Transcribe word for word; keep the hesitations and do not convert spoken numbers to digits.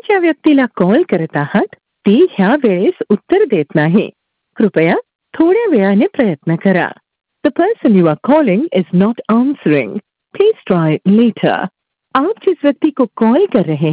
ज्या व्यक्तीला कॉल करत आहात ती ह्या वेळेस उत्तर देत नाही. कृपया थोड्या वेळाने प्रयत्न करा. The person you are calling is not answering. Please try later. आप जिस व्यक्ति को कॉल कर रहे